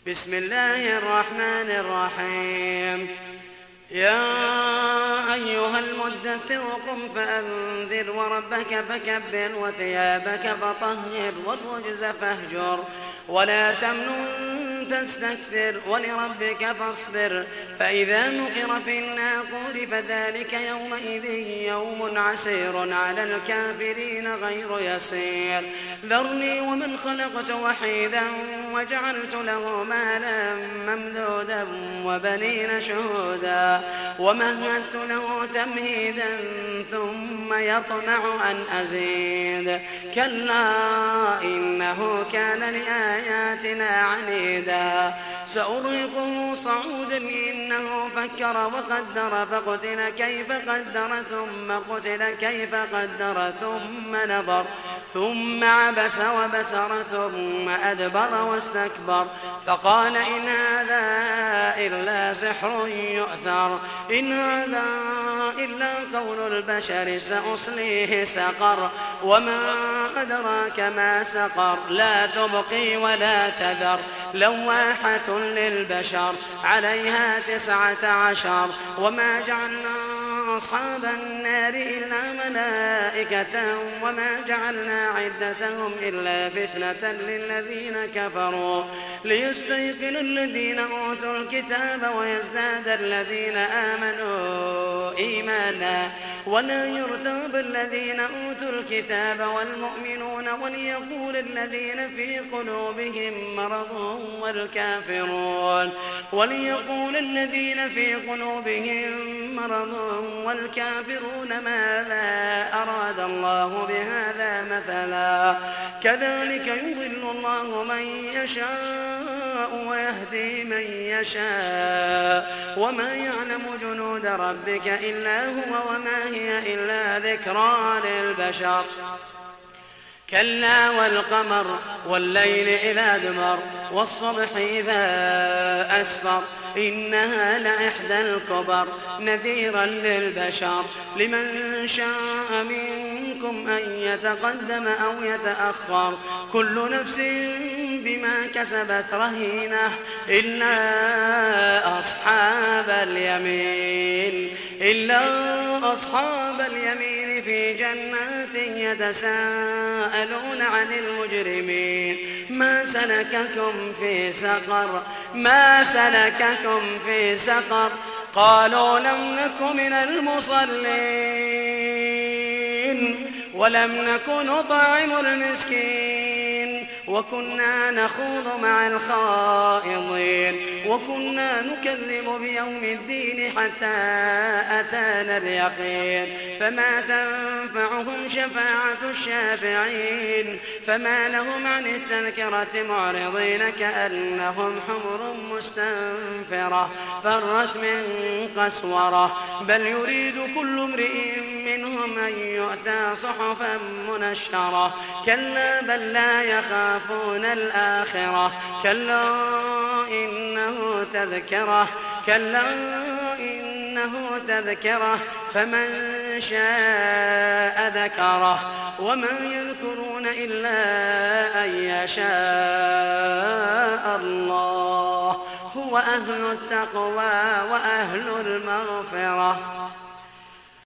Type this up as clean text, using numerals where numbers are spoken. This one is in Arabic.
بسم الله الرحمن الرحيم. يا أيها المدثر قم فأنذر وربك فكبر وثيابك فطهر والرجز فاهجر ولا تمنن تستكثر ولربك فاصبر فإذا نقر في الناقور فذلك يومئذ يوم عسير على الكافرين غير يسير. ذرني ومن خلقت وحيدا وجعلت له مالا ممدودا وبنين شهودا ومهدت له تمهيدا ثم يطمع أن أزيد كلا إنه كان لآياتنا عنيدا سأرهقه صعودا إنه فكر وقدر فقتل كيف قدر ثم قتل كيف قدر ثم نظر ثم عبس وبسر ثم أدبر واستكبر فقال إن هذا إلا سحر يؤثر إن هذا إلا قول البشر سأصليه سقر وما أدراك ما سقر لا تبقي ولا تذر لواحة للبشر عليها 19 وما جعلنا أصحاب النار إلا ملائكة وما جعلنا عدتهم إلا فتنة للذين كفروا ليستيقن الذين أوتوا الكتاب ويزداد الذين آمنوا إيمانا ولا يرتاب الذين أوتوا الكتاب والمؤمنون وليقول الذين في قلوبهم مرض والكافرون ماذا أراد الله بهذا مثلا كذلك يضل الله من يشاء ويهدي من يشاء وما يعلم جنود ربك إلا هو وما هي إلا ذكرى للبشر كلا والقمر والليل إذا دبر والصبح إذا أسفر إنها لإحدى الكبر نذيرا للبشر لمن شاء منكم أن يتقدم أو يتأخر كل نفس بما كسبت رهينة إلا أصحاب اليمين في جنات يتساءلون عن المجرمين ما سلككم في سقر قالوا لم نك من المصلين ولم نك نطعم المسكين وكنا نخوض مع الخائضين وكنا نكذب بيوم الدين حتى أتانا اليقين فما تنفعهم شفاعة الشافعين فما لهم عن التذكرة معرضين كأنهم حمر مستنفرة فرت من قسورة بل يريد كل امرئ منهم أن يؤتى صحفا منشرة كلا بل لا يخافون الآخرة كلا إنه تذكرة فمن شاء ذكره وما يذكرون إلا أن يشاء الله هو أهل التقوى وأهل المغفرة.